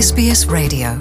SBS 라디오.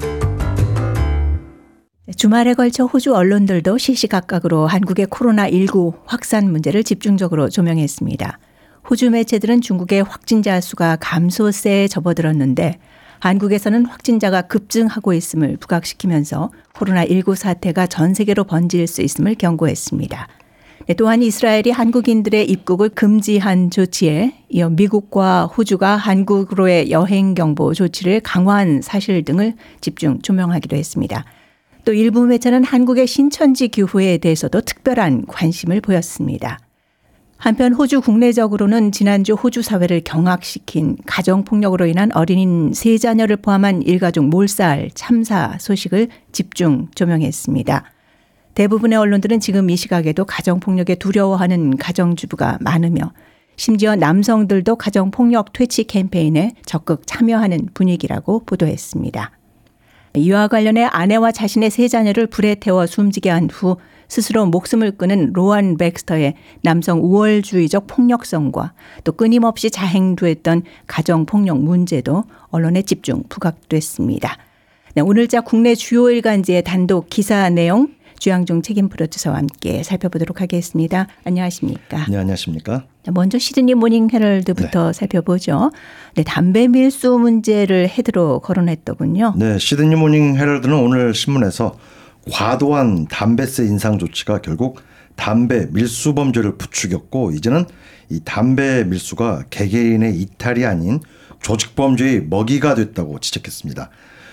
주말에 걸쳐 호주 언론들도 시시각각으로 한국의 코로나19 확산 문제를 집중적으로 조명했습니다. 호주 매체들은 중국의 확진자 수가 감소세에 접어들었는데 한국에서는 확진자가 급증하고 있음을 부각시키면서 코로나19 사태가 전 세계로 번질 수 있음을 경고했습니다. 또한 이스라엘이 한국인들의 입국을 금지한 조치에 이어 미국과 호주가 한국으로의 여행 경보 조치를 강화한 사실 등을 집중 조명하기도 했습니다. 또 일부 매체는 한국의 신천지 교회에 대해서도 특별한 관심을 보였습니다. 한편 호주 국내적으로는 지난주 호주 사회를 경악시킨 가정폭력으로 인한 어린이 3자녀를 포함한 일가족 몰살 참사 소식을 집중 조명했습니다. 대부분의 언론들은 지금 이 시각에도 가정폭력에 두려워하는 가정주부가 많으며 심지어 남성들도 가정폭력 퇴치 캠페인에 적극 참여하는 분위기라고 보도했습니다. 이와 관련해 아내와 자신의 3자녀를 불에 태워 숨지게 한 후 스스로 목숨을 끊은 로안 백스터의 남성 우월주의적 폭력성과 또 끊임없이 자행됐던 가정폭력 문제도 언론에 집중 부각됐습니다. 오늘자 국내 주요 일간지의 단독 기사 내용 주양종 책임 프로듀서와 함께 살펴보도록 하겠습니다. 안녕하십니까? 네, 안녕하십니까? 먼저 시드니 모닝 헤럴드부터 살펴보죠. 네, 담배 밀수 문제를 헤드로 거론했더군요. 네, 시드니 모닝 헤럴드는 오늘 신문에서 과도한 담배세 인상 조치가 결국 담배 밀수 범죄를 부추겼고 이제는 이 담배 밀수가 개개인의 이탈이 아닌 조직 범죄의 먹이가 됐다고 지적했습니다.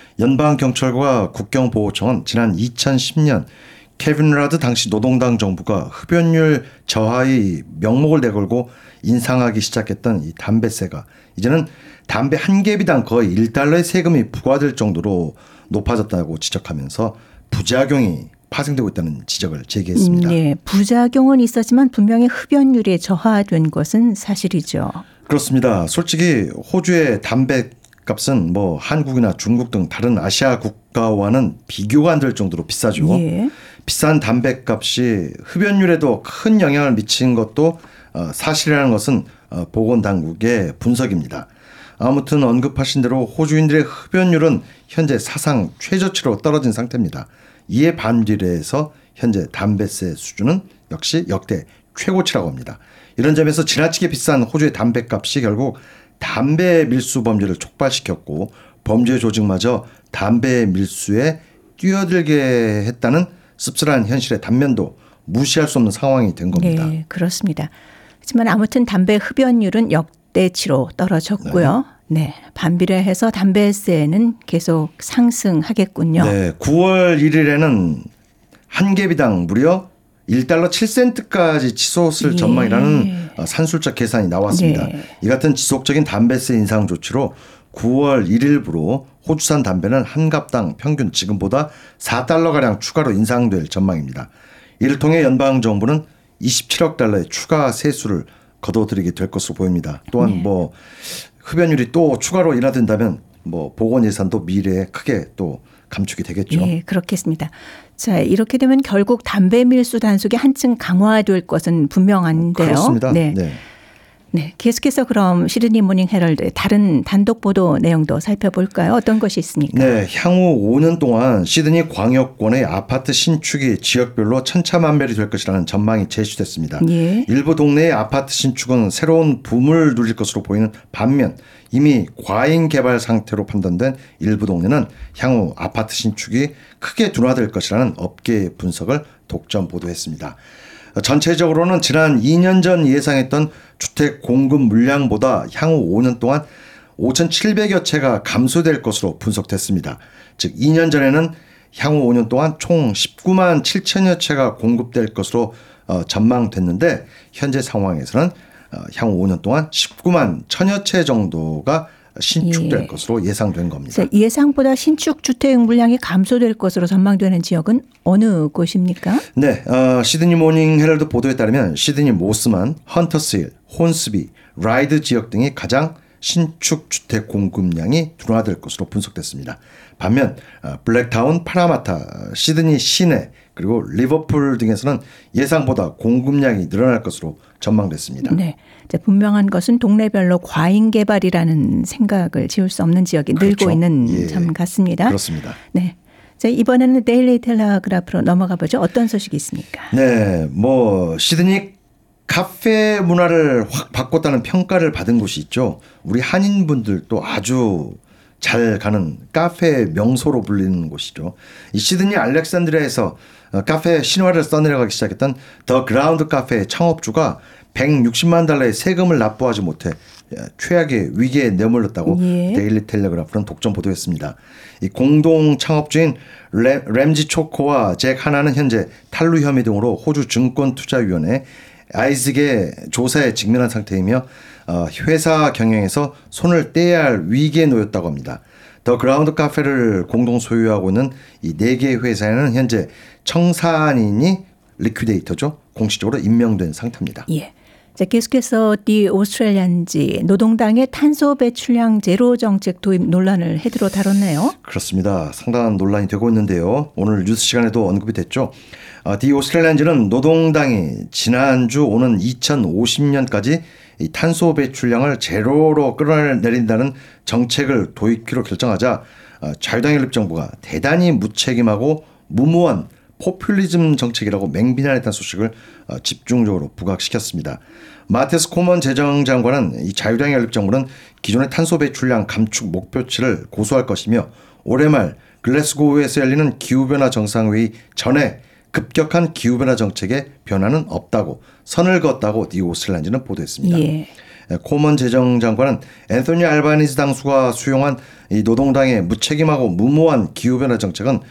연방경찰과 국경보호청은 지난 2010년 케빈 라드 당시 노동당 정부가 흡연율 저하의 명목을 내걸고 인상하기 시작했던 이 담배세가 이제는 담배 한 개비당 거의 $1의 세금이 부과될 정도로 높아졌다고 지적하면서 부작용이 파생되고 있다는 지적을 제기했습니다. 네, 부작용은 있었지만 분명히 흡연율이 저하된 것은 사실이죠. 그렇습니다. 솔직히 호주의 담배 값은 뭐 한국이나 중국 등 다른 아시아 국가와는 비교가 안 될 정도로 비싸죠. 예. 비싼 담배값이 흡연율에도 큰 영향을 미친 것도 사실이라는 것은 보건당국의 분석입니다. 아무튼 언급하신 대로 호주인들의 흡연율은 현재 사상 최저치로 떨어진 상태입니다. 이에 반비례해서 현재 담배세 수준은 역시 역대 최고치라고 합니다. 이런 점에서 지나치게 비싼 호주의 담배값이 결국 담배 밀수 범죄를 촉발시켰고 범죄 조직마저 담배 밀수에 뛰어들게 했다는 씁쓸한 현실의 단면도 무시할 수 없는 상황이 된 겁니다. 네, 그렇습니다. 하지만 아무튼 담배 흡연율은 역대치로 떨어졌고요. 네, 반비례해서 담배세는 계속 상승하겠군요. 네, 9월 1일에는 한 개비당 무려 $1.7까지 치솟을 전망이라는 산술적 계산이 나왔습니다. 네. 이 같은 지속적인 담배세 인상 조치로 9월 1일부로 호주산 담배는 한 갑당 평균 지금보다 $4가량 추가로 인상될 전망입니다. 이를 통해 연방정부는 $27억 추가 세수를 거둬들이게 될 것으로 보입니다. 또한 뭐 흡연율이 또 추가로 인하된다면 뭐 보건 예산도 미래에 크게 또 감축이 되겠죠. 네, 그렇겠습니다. 자, 이렇게 되면 결국 담배 밀수 단속이 한층 강화될 것은 분명한데요. 그렇습니다. 네. 네. 네, 계속해서 그럼 시드니 모닝 헤럴드의 다른 단독 보도 내용도 살펴볼까요? 어떤 것이 있습니까? 네, 향후 5년 동안 시드니 광역권의 아파트 신축이 지역별로 천차만별이 될 것이라는 전망이 제시됐습니다. 예. 일부 동네의 아파트 신축은 새로운 붐을 누릴 것으로 보이는 반면 이미 과잉 개발 상태로 판단된 일부 동네는 향후 아파트 신축이 크게 둔화될 것이라는 업계 분석을 독점 보도했습니다. 전체적으로는 지난 2년 전 예상했던 주택 공급 물량보다 향후 5년 동안 5,700여 채가 감소될 것으로 분석됐습니다. 즉 2년 전에는 향후 5년 동안 총 19만 7천여 채가 공급될 것으로 전망됐는데 현재 상황에서는 향후 5년 동안 19만 1천여 채 정도가 신축될 것으로 예상된 겁니다. 예상보다 신축 주택 물량이 감소될 것으로 전망되는 지역은 어느 곳입니까? 네, 시드니 모닝 헤럴드 보도에 따르면 시드니 모스만, 헌터스힐, 혼스비, 라이드 지역 등이 가장 신축 주택 공급량이 둔화될 것으로 분석됐습니다. 반면 블랙타운, 파라마타, 시드니 시내 그리고 리버풀 등에서는 예상보다 공급량이 늘어날 것으로 전망됐습니다. 네, 분명한 것은 동네별로 과잉 개발이라는 생각을 지울 수 없는 지역이 그렇죠. 늘고 있는 예, 점 같습니다. 그렇습니다. 네. 자, 이번에는 데일리 텔레그래프로 넘어가 보죠. 어떤 소식이 있습니까? 네, 시드니 카페 문화를 확 바꿨다는 평가를 받은 곳이 있죠. 우리 한인분들도 아주 잘 가는 카페 명소로 불리는 곳이죠. 이 시드니 알렉산드리아에서 카페 신화를 써내려가기 시작했던 더 그라운드 카페의 창업주가 160만 달러의 세금을 납부하지 못해 최악의 위기에 내몰렸다고 예. 데일리 텔레그래프는 독점 보도했습니다. 이 공동 창업주인 램지 초코와 잭 하나는 현재 탈루 혐의 등으로 호주 증권투자위원회 아이직의 조사에 직면한 상태이며 회사 경영에서 손을 떼야 할 위기에 놓였다고 합니다. 더 그라운드 카페를 공동 소유하고 있는 이 4개의 회사에는 현재 청산인이 리퀴데이터죠. 공식적으로 임명된 상태입니다. 예. 자, 계속해서 디 오스트레일리안지 노동당의 탄소 배출량 제로 정책 도입 논란을 헤드로 다뤘네요. 그렇습니다. 상당한 논란이 되고 있는데요. 오늘 뉴스 시간에도 언급이 됐죠. 디 오스트레일리안지는 노동당이 지난주 오는 2050년까지 이 탄소 배출량을 제로로 끌어내린다는 정책을 도입키로 결정하자 자유당 연립 정부가 대단히 무책임하고 무모한 포퓰리즘 정책이라고 맹비난했다는 소식을 집중적으로 부각시켰습니다. 마테스 코먼 재정장관은 이 자유당 연립 정부는 기존의 탄소 배출량 감축 목표치를 고수할 것이며 올해 말 글래스고우에서 열리는 기후변화 정상회의 전에 급격한 기후변화 정책에 변화는 없다고 선을 그었다고 디 오스트레일리안지는 보도했습니다. 예. 코먼 재정장관은 앤소니 알바니지 당수가 수용한 이 노동당의 무책임하고 무모한 기후변화 정책은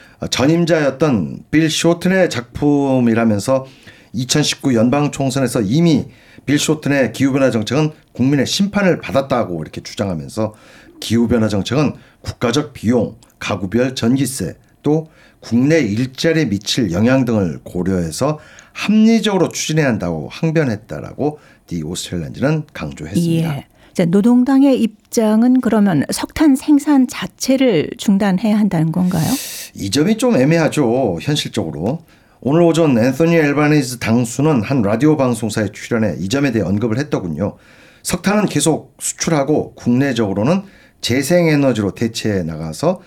전임자였던 빌 쇼튼의 작품이라면서 2019 연방 총선에서 이미 빌 쇼튼의 기후변화 정책은 국민의 심판을 받았다고 이렇게 주장하면서 기후변화 정책은 국가적 비용, 가구별 전기세, 또 국내 일자리에 미칠 영향 등을 고려해서 합리적으로 추진해야 한다고 항변했다라고 디 오스트레일리안지는 강조했습니다. 예. 자, 노동당의 입장은 그러면 석탄 생산 자체를 중단해야 한다는 건가요? 이 점이 좀 애매하죠. 현실적으로. 오늘 오전 앤소니 알바니지 당수는 한 라디오 방송사에 출연해 이 점에 대해 언급을 했더군요. 석탄은 계속 수출하고 국내적으로는 재생에너지로 대체해 나가서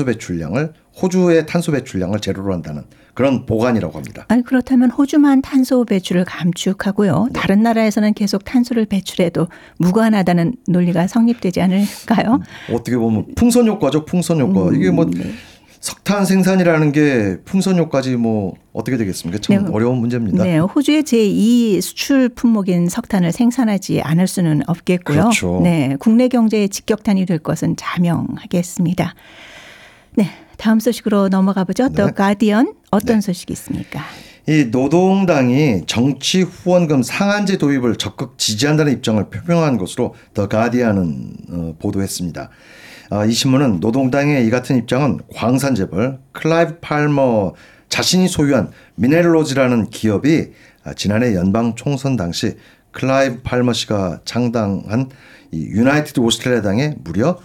호주의 탄소 배출량을 제로로 한다는 그런 보관이라고 합니다. 아니, 그렇다면 호주만 탄소 배출을 감축하고요. 다른 나라에서는 계속 탄소를 배출해도 무관하다는 논리가 성립되지 않을까요? 어떻게 보면 풍선 효과죠. 풍선 효과. 이게 네. 석탄 생산이라는 게 풍선 효과지 어떻게 되겠습니까? 참 네. 어려운 문제입니다. 네, 호주의 제2 수출 품목인 석탄을 생산하지 않을 수는 없겠고요. 그렇죠. 네, 국내 경제에 직격탄이 될 것은 자명하겠습니다. 네, 다음 소식으로 넘어가 보죠. 네. 더 가디언 어떤 소식이 있습니까? 이 노동당이 정치 후원금 상한제 도입을 적극 지지한다는 입장을 표명한 것으로 더 가디언은 보도했습니다. 이 신문은 노동당의 이 같은 입장은 광산 재벌 클라이브 팔머 자신이 소유한 미네랄로지라는 기업이 지난해 연방 총선 당시 클라이브 팔머 씨가 창당한 이 유나이티드 오스트레일리아당에 무려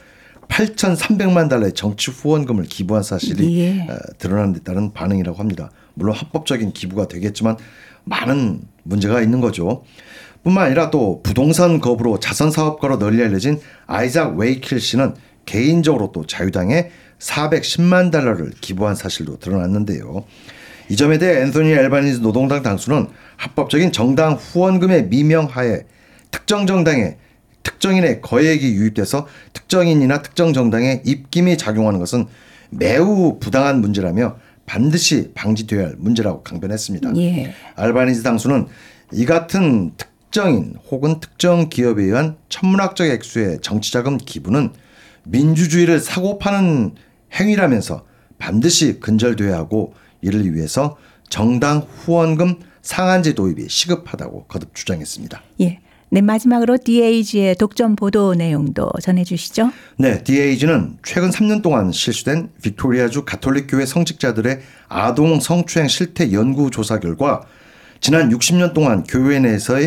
8,300만 달러의 정치 후원금을 기부한 사실이 예. 드러난 데 따른 반응이라고 합니다. 물론 합법적인 기부가 되겠지만 많은 문제가 있는 거죠. 뿐만 아니라 또 부동산 거부로 자선 사업가로 널리 알려진 아이작 웨이킬 씨는 개인적으로 또 자유당에 410만 달러를 기부한 사실도 드러났는데요. 이 점에 대해 앤소니 알바니지 노동당 당수는 합법적인 정당 후원금의 미명하에 특정 정당에 특정인의 거액이 유입돼서 특정인이나 특정 정당에 입김이 작용하는 것은 매우 부당한 문제라며 반드시 방지되어야 할 문제라고 강변했습니다. 예. 알바니지 당수는 이 같은 특정인 혹은 특정 기업에 의한 천문학적 액수의 정치자금 기부는 민주주의를 사고파는 행위라면서 반드시 근절돼야 하고 이를 위해서 정당 후원금 상한제 도입이 시급하다고 거듭 주장했습니다. 예. 네, 마지막으로 DAG의 독점 보도 내용도 전해주시죠. 네, DAG는 최근 3년 동안 실시된 빅토리아주 가톨릭교회 성직자들의 아동 성추행 실태 연구 조사 결과 지난 60년 동안 교회 내에서의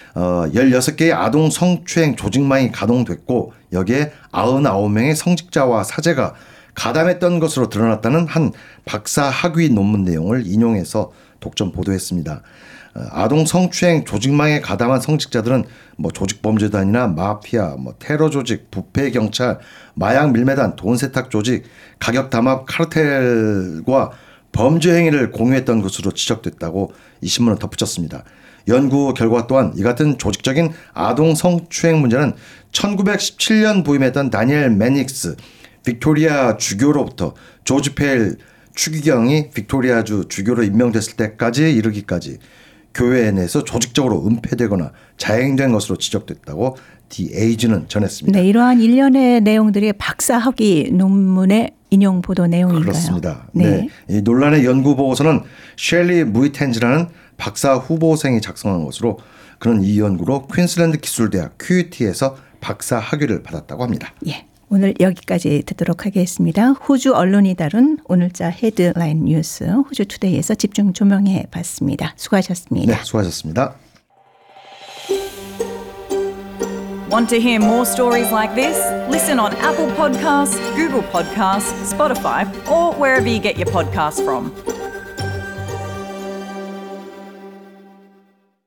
16개의 아동 성추행 조직망이 가동됐고 여기에 99명의 성직자와 사제가 가담했던 것으로 드러났다는 한 박사 학위 논문 내용을 인용해서 독점 보도했습니다. 아동 성추행 조직망에 가담한 성직자들은 조직범죄단이나 마피아, 테러 조직, 부패 경찰, 마약 밀매단, 돈 세탁 조직, 가격 담합 카르텔과 범죄 행위를 공유했던 것으로 지적됐다고 이 신문은 덧붙였습니다. 연구 결과 또한 이 같은 조직적인 아동 성추행 문제는 1917년 부임했던 다니엘 매닉스 빅토리아 주교로부터 조지 페일 추기경이 빅토리아주 주교로 임명됐을 때까지 이르기까지 교회 내에서 조직적으로 은폐되거나 자행된 것으로 지적됐다고 디 에이지는 전했습니다. 네, 이러한 일련의 내용들이 박사 학위 논문의 인용 보도 내용인가요? 그렇습니다. 네. 이 논란의 연구 보고서는 셸리 무이텐즈라는 박사 후보생이 작성한 것으로 그는 이 연구로 퀸슬랜드 기술대학 QUT에서 박사 학위를 받았다고 합니다. 예. 오늘 여기까지 듣도록 하겠습니다. 호주 언론이 다룬 오늘자 헤드라인 뉴스 호주 투데이에서 집중 조명해 봤습니다. 수고하셨습니다. 네, 수고하셨습니다. Want to hear more stories like this? Listen on Apple Podcasts, Google Podcasts, Spotify, or wherever you get your podcasts from.